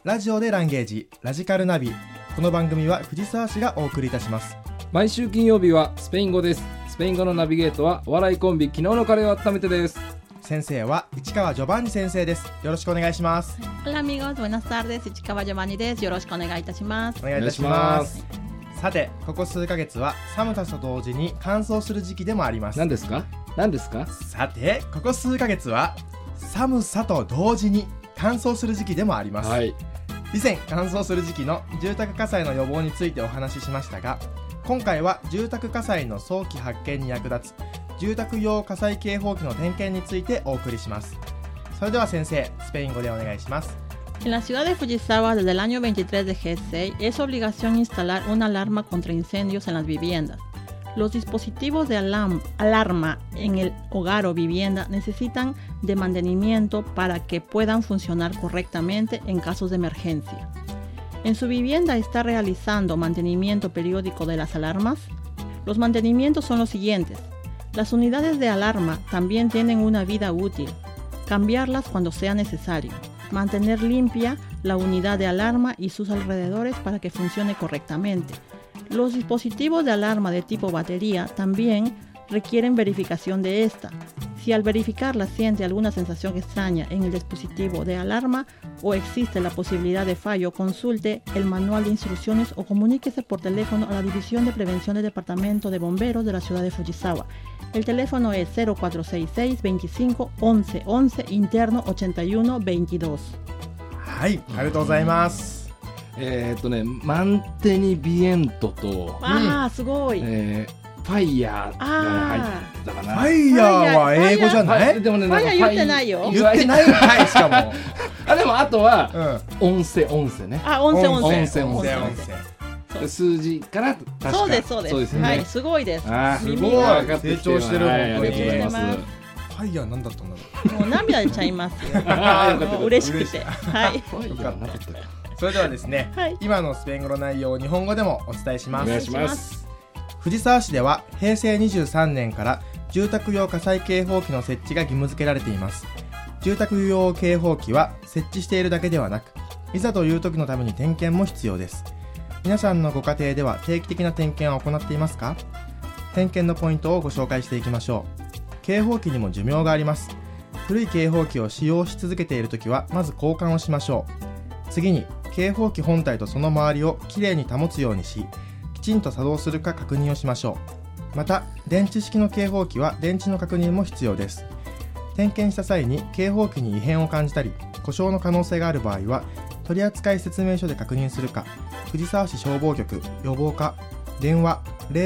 ラジオでランゲージラジカルナビ。この番組は藤沢市がお送りいたします。 毎週金曜日はスペイン語です。スペイン語のナビゲートはお笑いコンビ昨日のカレーを温めてです。 先生は市川ジョバンニ先生です。よろしくお願いします。 Hola amigos, buenas tardes. 市川ジョバンニです。よろしくお願いいたします。 お願いいたします。さて、ここ数ヶ月は寒さと同時に乾燥する時期でもあります。 何ですか？何ですか？ さて、ここ数ヶ月は寒さと同時に乾燥する時期でもあります、はい、以前乾燥する時期の住宅火災の予防についてお話ししましたが、今回は住宅火災の早期発見に役立つ住宅用火災警報器の点検についてお送りします。それでは先生、スペイン語でお願いします。 En la ciudad de Fujisawa, desde el año 23 de G6, es obligación instalar una alarma contra incendios en las viviendas. Los dispositivos de alarma en el hogar o vivienda necesitan de mantenimiento para que puedan funcionar correctamente en casos de emergencia. ¿En su vivienda está realizando mantenimiento periódico de las alarmas? Los mantenimientos son los siguientes. Las unidades de alarma también tienen una vida útil. Cambiarlas cuando sea necesario. Mantener limpia la unidad de alarma y sus alrededores para que funcione correctamente. Los dispositivos de alarma de tipo batería también requieren verificación de esta. Si al verificarla siente alguna sensación extraña en el dispositivo de alarma o existe la posibilidad de fallo, consulte el manual de instrucciones o comuníquese por teléfono a la División de Prevención del Departamento de Bomberos de la ciudad de Fujisawa. El teléfono es 0466 25 11 11 interno 81 22. はい、ありがとうございます。 マンテニビエントと、 すごい。 ファイヤーが入ったかな。 ファイヤーは英語じゃない？ でもね、 ファイヤー言ってないよ。 言ってないんかい、しかも。 でもあとは、音声ね。 音声。 数字から確か。 そうです。はい、すごいです。 すごい。成長してる。 ありがとうございます。 ファイヤーなんだったんだろう。もう涙出ちゃいますよ。嬉しくて。はい。 それではですね、今のスペイン語の内容を日本語でもお伝えします。 お願いします。 藤沢市では平成23年から住宅用火災警報器の設置が義務付けられています。住宅用警報器は設置しているだけではなく、いざという時のために点検も必要です。皆さんのご家庭では定期的な点検を行っていますか？点検のポイントをご紹介していきましょう。警報器にも寿命があります。古い警報器を使用し続けているときはまず交換をしましょう。次に警報器本体とその周りをきれいに保つようにし、きちんと作動するか確認をしましょう。また電池式の警報器は電池の確認も必要です。点検した際に警報器に異変を感じたり故障の可能性がある場合は、取扱説明書で確認するか、藤沢市消防局予防課電話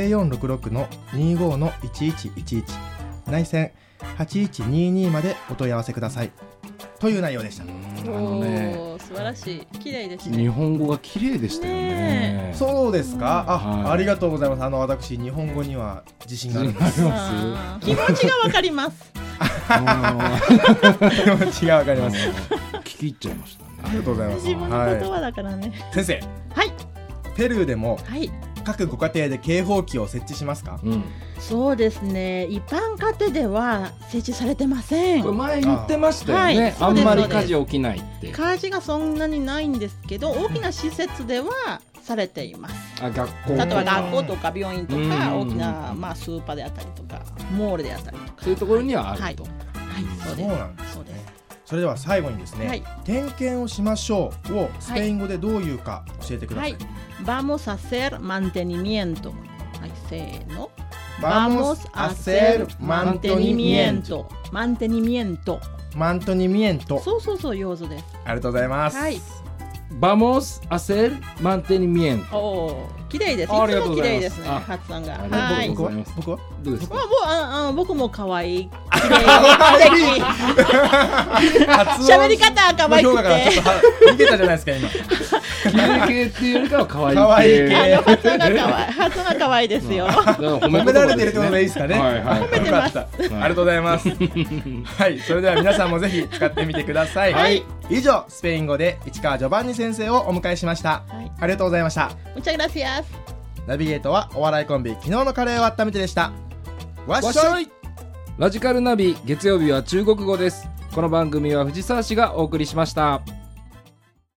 0466-25-1111 内線8122までお問い合わせくださいという内容でした。 素晴らしい。綺麗ですね。 日本語が綺麗でしたよね。 そうですか。ありがとうございます。私日本語には自信があるんです。 気持ちがわかります。 気持ちがわかります。 聞き入っちゃいましたね。 ありがとうございます。 自分の言葉だからね。 先生。 はい。 ペルーでも各ご家庭で警報器を設置しますか？ そうですね。一般家庭では設置されてません。 これ前言ってましたよね。あんまり火事起きないって。 火事がそんなにないんですけど、大きな施設ではされています。 学校。 例えば学校とか病院とか大きなスーパーであったりとかモールであったりとか、 そういうところにはあると。 そうなんですね。それでは最後にですね、点検をしましょうをスペイン語でどういうか教えてください。 Vamos a hacer mantenimiento。せーの。 Vamos a hacer mantenimiento。そう上手です。 ありがとうございます。 Vamos a hacer mantenimiento。 綺麗です。いつも綺麗ですね。発音が。 僕はどうですか？ 僕も可愛い。 喋り方は可愛くて。 逃げたじゃないですか今。 綺麗系っていうよりかは可愛い系。 発音が可愛いですよ。 褒められてるってことでいいですかね。 褒めてます。 ありがとうございます。はい、それでは皆さんもぜひ使ってみてください。以上、スペイン語で市川ジョバンニ先生をお迎えしました。ありがとうございました。 Muchas gracias。 ナビゲートはお笑いコンビ昨日のカレーを温めてでした。わっしょい。 ラジカルナビ月曜日は中国語です。この番組は藤沢市がお送りしました。